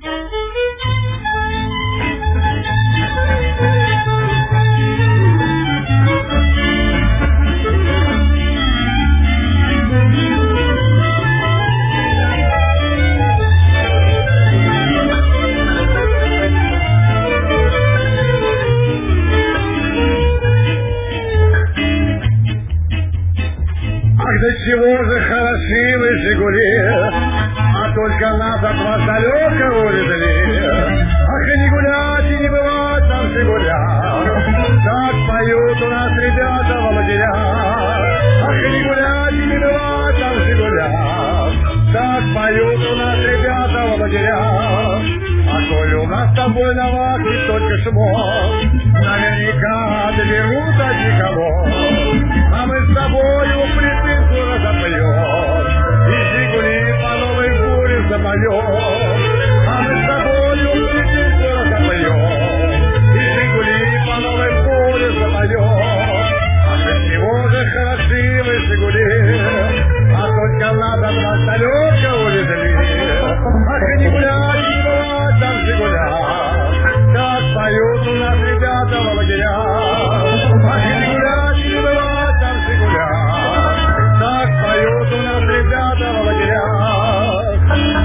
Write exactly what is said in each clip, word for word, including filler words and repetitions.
Да чего же хороши вы, Жигули, а только нас от вас далеко увезли. Ах, и не гулять, и не бывать нам Жигулях, так поют у нас ребята в лагерях. Ах, и не гулять, и не бывать нам Жигулях, так поют у нас ребята в лагерях. А коли у нас с тобой на вахте только шмот, наверняка доберут от никого. А мы с тобою припинку разопьем, и Жигули по новой буре запоем. А мы с тобою припинку разопьем, и Жигули по новой буре запоем. А до чего же хороши вы, Жигули, а только нас от вас далеко увезли. Ах, и не гулять, не бывать там Жигулях, так поют у нас ребята в лагерях. Ах, и не гулять, не бывать там Жигулях, так поют у нас ребята в лагерях.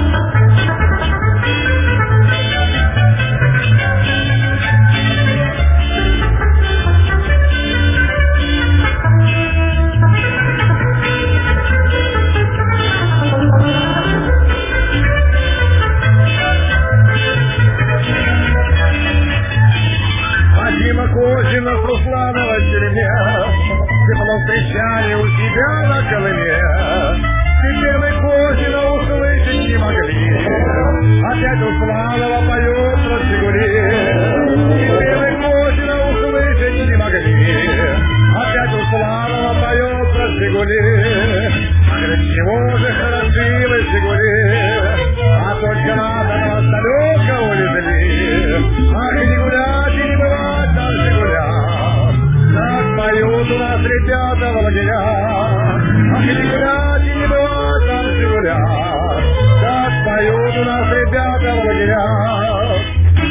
Вадима Козина с Русланова в тюрьме тепло встречали у себя на Колыме. Теперь мы Козина услышать не могли, опять Русланова поет про Жигули. Теперь мы Козина услышать не могли, опять Русланова поет про Жигули. А для чего же хороши вы, Жигули, а только надо на вас далеко увезли. Ах, и не гулять, и не бывать там Жигулях, так поют у нас ребята в лагерях. Ах, и не гулять, и не бывать там Жигулях, так поют у нас ребята в лагерях.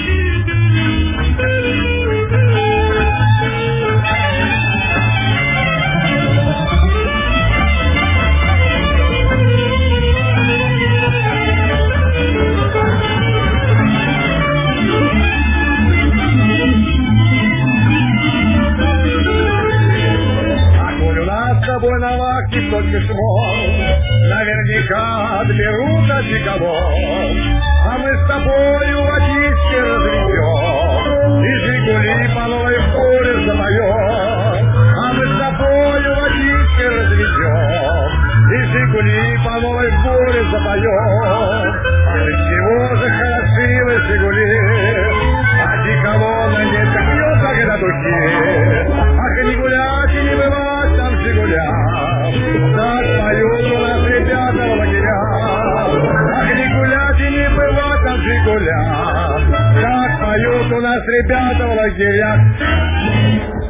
С тобой на вахте только шмон, наверняка отберут от никого. А мы с тобою водички разведем, и Жигули по новой поле запоем. А мы с тобою водички разведем, и Жигули по новой поле запоем. А для чего же хороши вы, Жигули, а никого на нет так бьет, как на духе. Ах, и не гулять, и не бывать там Жигулях, так поют у нас ребята в лагерях. Ах, не гулять и не бывать там Жигулях, так поют у нас ребята в лагерях.